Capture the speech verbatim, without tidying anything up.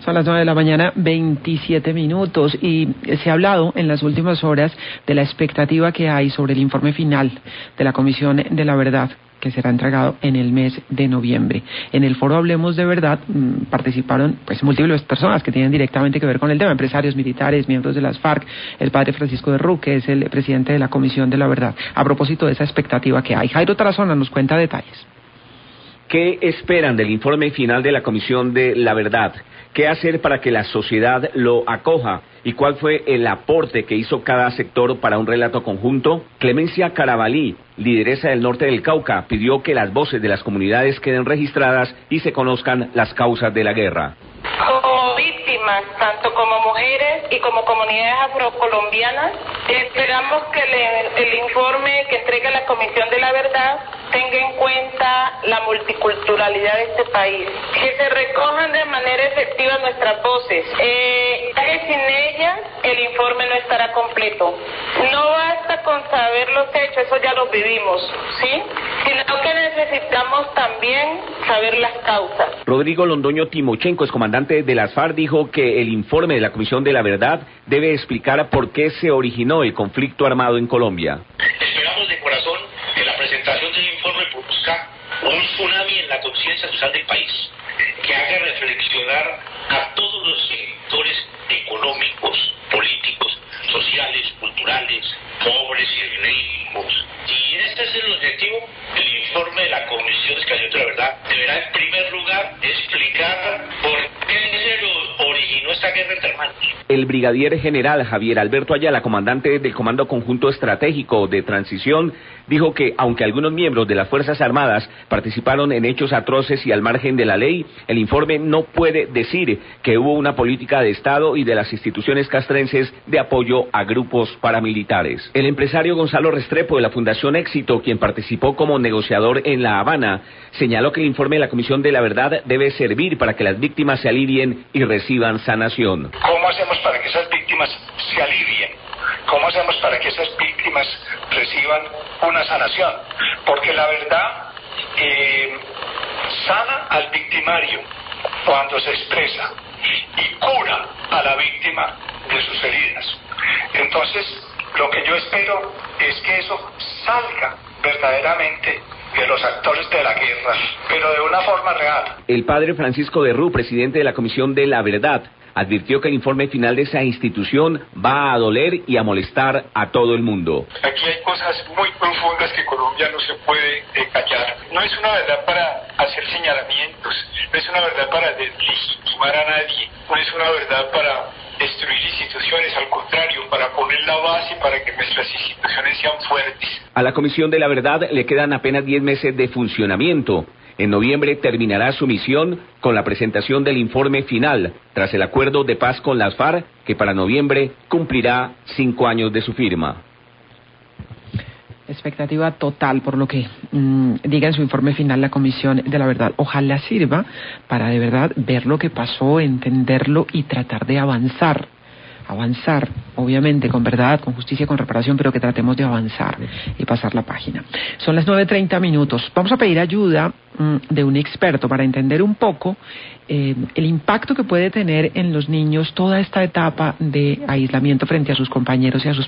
Son las nueve de la mañana, veintisiete minutos, y se ha hablado en las últimas horas de la expectativa que hay sobre el informe final de la Comisión de la Verdad, que será entregado en el mes de noviembre. En el foro Hablemos de Verdad mmm, participaron pues múltiples personas que tienen directamente que ver con el tema, empresarios, militares, miembros de las FARC, el padre Francisco de Rú, que es el presidente de la Comisión de la Verdad, a propósito de esa expectativa que hay. Jairo Tarazona nos cuenta detalles. ¿Qué esperan del informe final de la Comisión de la Verdad? ¿Qué hacer para que la sociedad lo acoja? ¿Y cuál fue el aporte que hizo cada sector para un relato conjunto? Clemencia Carabalí, lideresa del norte del Cauca, pidió que las voces de las comunidades queden registradas y se conozcan las causas de la guerra. Como víctimas, tanto como mujeres y como comunidades afrocolombianas, esperamos que el, el informe que entregue la Comisión de la Verdad tenga en cuenta la multiculturalidad de este país, que se recojan de manera efectiva nuestras voces, eh, que sin ellas el informe no estará completo. No basta con saber los hechos, eso ya los vivimos, ¿sí? Sino que necesitamos también saber las causas. Rodrigo Londoño Timochenko, ex comandante de las FARC, dijo que el informe de la Comisión de la Verdad debe explicar por qué se originó el conflicto armado en Colombia. Esperamos de corazón que la presentación del informe produzca un tsunami en la conciencia social del país, que haga reflexionar a todos los sectores económicos, políticos, sociales, culturales, pobres y ricos. Y este es el objetivo del informe de la Comisión de Esclarecimiento de la Verdad. Deberá en primer lugar explicar por qué se originó esta guerra entre hermanos. El brigadier general Javier Alberto Ayala, comandante del Comando Conjunto Estratégico de Transición, dijo que aunque algunos miembros de las Fuerzas Armadas participaron en hechos atroces y al margen de la ley, el informe no puede decir que hubo una política de Estado y de las instituciones castrenses de apoyo a grupos paramilitares. El empresario Gonzalo Restrepo de la Fundación Éxito, quien participó como negociador en La Habana, señaló que el informe de la Comisión de la Verdad debe servir para que las víctimas se alivien y reciban sanación. ¿Cómo hacemos para que esas víctimas se alivien? ¿Cómo hacemos para que esas víctimas reciban una sanación? Porque la verdad eh, sana al victimario cuando se expresa y cura a la víctima de sus heridas. Entonces, lo que yo espero es que eso salga verdaderamente de los actores de la guerra, pero de una forma real. El padre Francisco de Rú, presidente de la Comisión de la Verdad, advirtió que el informe final de esa institución va a doler y a molestar a todo el mundo. Aquí hay cosas muy profundas que Colombia no se puede eh, callar. No es una verdad para hacer señalamientos, no es una verdad para deslegitimar a nadie, no es una verdad para destruir instituciones, al contrario, para poner la base para que nuestras instituciones sean fuertes. A la Comisión de la Verdad le quedan apenas diez meses de funcionamiento. En noviembre terminará su misión con la presentación del informe final, tras el acuerdo de paz con las FARC, que para noviembre cumplirá cinco años de su firma. Expectativa total por lo que mmm, diga en su informe final la Comisión de la Verdad. Ojalá sirva para de verdad ver lo que pasó, entenderlo y tratar de avanzar. Avanzar, obviamente, con verdad, con justicia, con reparación, pero que tratemos de avanzar y pasar la página. Son las nueve treinta minutos. Vamos a pedir ayuda mmm, de un experto para entender un poco eh, el impacto que puede tener en los niños toda esta etapa de aislamiento frente a sus compañeros y a sus